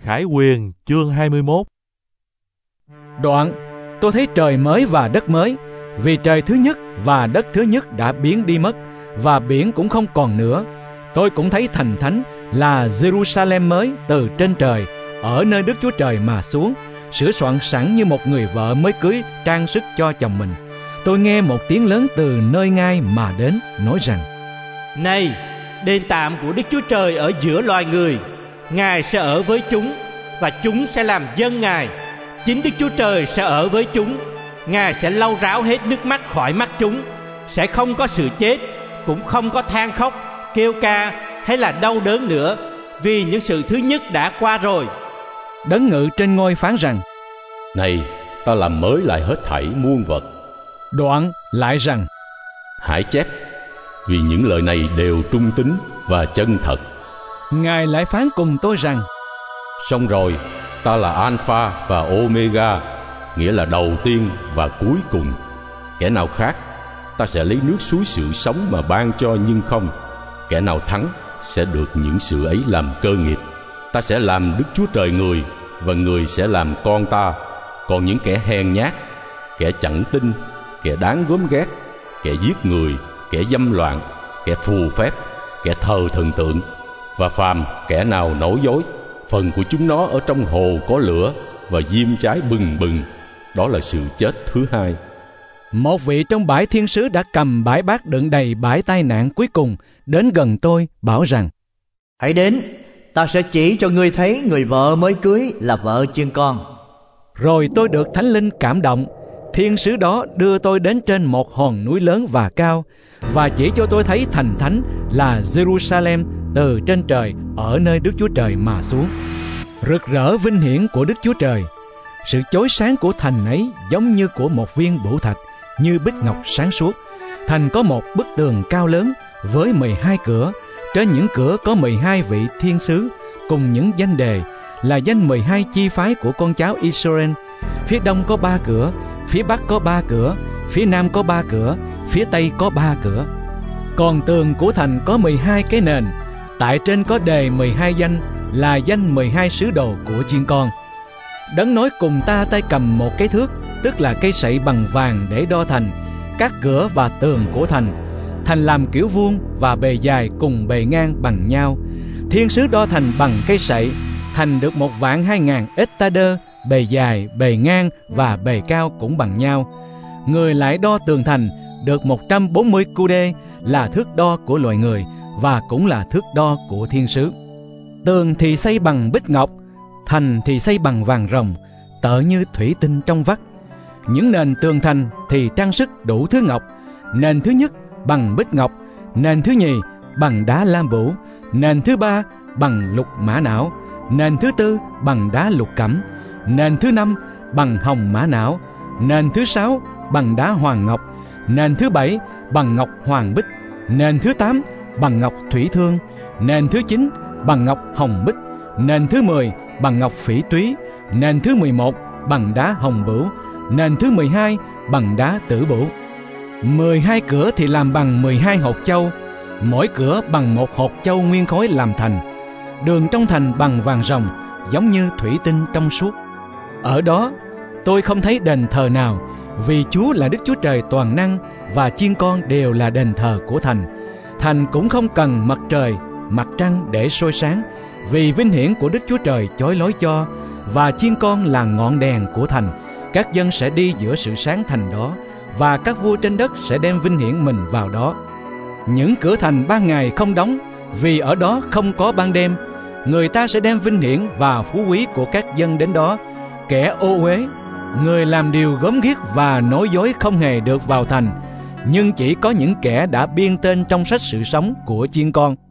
Khải Huyền chương 21. Đoạn, tôi thấy trời mới và đất mới, vì trời thứ nhất và đất thứ nhất đã biến đi mất, và biển cũng không còn nữa. Tôi cũng thấy thành thánh là Jerusalem mới từ trên trời, ở nơi Đức Chúa Trời mà xuống, sửa soạn sẵn như một người vợ mới cưới trang sức cho chồng mình. Tôi nghe một tiếng lớn từ nơi ngai mà đến, nói rằng: Này, đền tạm của Đức Chúa Trời ở giữa loài người, Ngài sẽ ở với chúng, và chúng sẽ làm dân Ngài. Chính Đức Chúa Trời sẽ ở với chúng. Ngài sẽ lau ráo hết nước mắt khỏi mắt chúng. Sẽ không có sự chết, cũng không có than khóc, kêu ca hay là đau đớn nữa, vì những sự thứ nhất đã qua rồi. Đấng ngự trên ngôi phán rằng: Này, ta làm mới lại hết thảy muôn vật. Đoạn lại rằng: Hãy chép, vì những lời này đều trung tín và chân thật. Ngài lại phán cùng tôi rằng: Xong rồi, ta là Alpha và Omega, nghĩa là đầu tiên và cuối cùng. Kẻ nào khác, ta sẽ lấy nước suối sự sống mà ban cho, nhưng không. Kẻ nào thắng sẽ được những sự ấy làm cơ nghiệp. Ta sẽ làm Đức Chúa Trời người, và người sẽ làm con ta. Còn những kẻ hèn nhát, kẻ chẳng tin, kẻ đáng gớm ghét, kẻ giết người, kẻ dâm loạn, kẻ phù phép, kẻ thờ thần tượng, và phàm kẻ nào nói dối, phần của chúng nó ở trong hồ có lửa và diêm cháy bừng bừng. Đó là sự chết thứ hai. Một vị trong bãi thiên sứ đã cầm bãi bát đựng đầy bãi tai nạn cuối cùng đến gần tôi, bảo rằng: Hãy đến, ta sẽ chỉ cho ngươi thấy người vợ mới cưới là vợ chiên con. Rồi tôi được Thánh Linh cảm động. Thiên sứ đó đưa tôi đến trên một hòn núi lớn và cao, và chỉ cho tôi thấy thành thánh là Jerusalem từ trên trời, ở nơi Đức Chúa Trời mà xuống, rực rỡ vinh hiển của Đức Chúa Trời. Sự chói sáng của thành ấy giống như của một viên bửu thạch, như bích ngọc sáng suốt. Thành có một bức tường cao lớn với 12 cửa. Trên những cửa có 12 vị thiên sứ cùng những danh đề, là danh 12 chi phái của con cháu Israel. Phía đông có 3 cửa, phía bắc có 3 cửa, phía nam có 3 cửa, phía tây có 3 cửa. Còn tường của thành có 12 cái nền. Tại trên có đề 12 danh, là danh 12 sứ đồ của chiên con. Đấng nói cùng ta tay cầm một cái thước, tức là cây sậy bằng vàng để đo thành, các cửa và tường của thành. Thành làm kiểu vuông và bề dài cùng bề ngang bằng nhau. Thiên sứ đo thành bằng cây sậy. Thành được 120.000 ếch-ta-đơ, bề dài, bề ngang và bề cao cũng bằng nhau. Người lại đo tường thành được 140 cu-đê, là thước đo của loài người, và cũng là thước đo của thiên sứ. Tường thì xây bằng bích ngọc, thành thì xây bằng vàng ròng, tợ như thủy tinh trong vắt. Những nền tường thành thì trang sức đủ thứ ngọc. Nền thứ nhất bằng bích ngọc, nền thứ nhì bằng đá lam bửu, nền thứ ba bằng lục mã não, nền thứ tư bằng đá lục cẩm, nền thứ năm bằng hồng mã não, nền thứ sáu bằng đá hoàng ngọc, nền thứ bảy bằng ngọc hoàng bích, nền thứ tám bằng ngọc thủy thương, nền thứ 9 bằng ngọc hồng bích, nền thứ 10 bằng ngọc phỉ túy, nền thứ 11 bằng đá hồng bửu, nền thứ 12 bằng đá tử bửu. 12 cửa thì làm bằng 12 hột châu, mỗi cửa bằng một hột châu nguyên khối làm thành. Đường trong thành bằng vàng ròng, giống như thủy tinh trong suốt. Ở đó tôi không thấy đền thờ nào, vì Chúa là Đức Chúa Trời toàn năng, và chiên con đều là đền thờ của thành. Thành cũng không cần mặt trời, mặt trăng để soi sáng, vì vinh hiển của Đức Chúa Trời chói lối cho, và chiên con là ngọn đèn của thành. Các dân sẽ đi giữa sự sáng thành đó, và các vua trên đất sẽ đem vinh hiển mình vào đó. Những cửa thành ban ngày không đóng, vì ở đó không có ban đêm. Người ta sẽ đem vinh hiển và phú quý của các dân đến đó. Kẻ ô uế, người làm điều gớm ghiếc và nói dối không hề được vào thành, nhưng chỉ có những kẻ đã biên tên trong sách sự sống của chiên con.